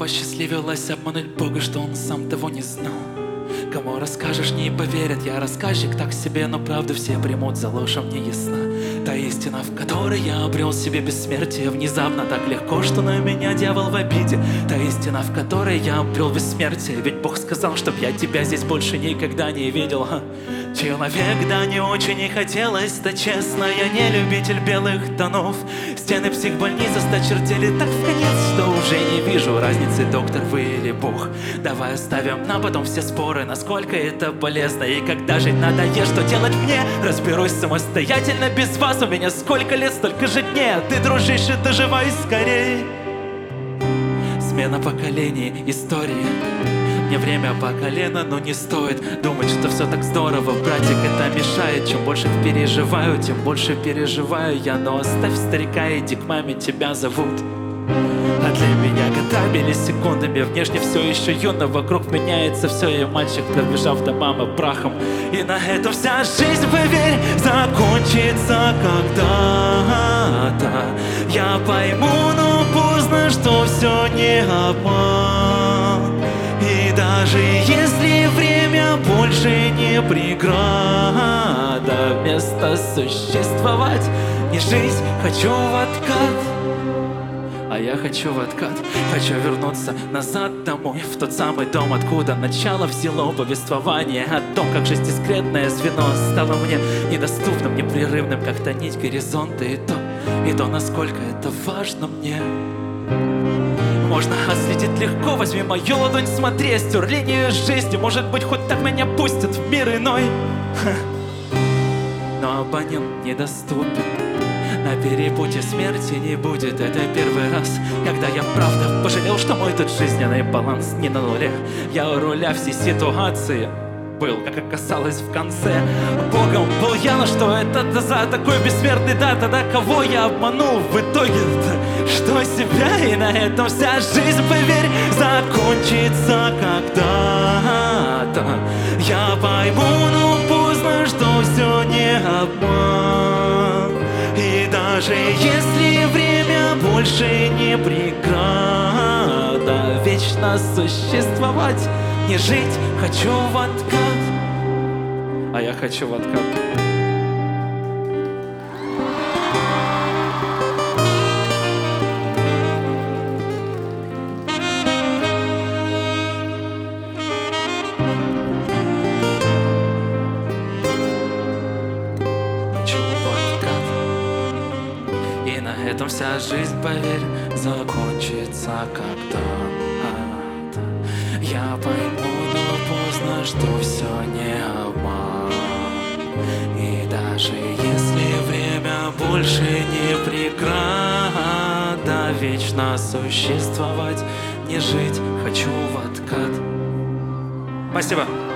посчастливилось обмануть Бога, что он сам того не знал. Кому расскажешь, не поверят, я рассказчик так себе, но правду все примут за ложь, а мне ясна та истина, в которой я обрел себе бессмертие. Внезапно так легко, что на меня дьявол в обиде. Та истина, в которой я обрел бессмертие. Ведь Бог сказал, чтоб я тебя здесь больше никогда не видел. Человек, да не очень и хотелось, да честно, я не любитель белых тонов. Стены психбольницы сточертели так вконец, что уже не вижу разницы, доктор вы или Бог. Давай оставим на потом все споры, насколько это полезно и когда жить надоест, что делать мне. Разберусь самостоятельно без вас, у меня сколько лет, столько же дней, а ты, дружище, доживай скорей. Смена поколений, истории. Мне время по колено, но не стоит думать, что все так здорово, братик, это мешает. Чем больше переживаю, тем больше переживаю я. Но оставь старика, иди к маме, тебя зовут. А для меня года миллисекундами. Внешне все еще юно, вокруг меняется все. Я мальчик, пробежав до мамы прахом. И на этом вся жизнь, поверь, закончится когда-то. Я пойму, но поздно, что все не обман. И даже если время больше не преграда, вместо существовать, не жить, хочу в откат. А я хочу в откат, хочу вернуться назад домой, в тот самый дом, откуда начало взяло повествование о том, как жизнь дискретное звено стало мне недоступным, непрерывным, как-то нить горизонта, и то, насколько это важно мне. Можно отследить легко, возьми мою ладонь, смотри, стер линию жизни, может быть, хоть так меня пустят в мир иной. Но абонент недоступен. На перепутье смерти не будет. Это первый раз, когда я правда пожалел, что мой тот жизненный баланс не на нуле. Я у руля всей ситуации был, как оказалось в конце. Богом был я, но что это за такой бессмертный, да? Тогда кого я обманул в итоге-то? Что себя? И на этом вся жизнь, поверь, закончится когда-то. Я пойму, но поздно, что все не обман. И даже если время больше не преграда, вечно существовать, не жить, хочу в откат. А я хочу в откат. И на этом вся жизнь, поверь, закончится когда-то. Я пойму, но поздно, что все не обман. И даже если время больше не преграда, вечно существовать, не жить, хочу в откат. Спасибо.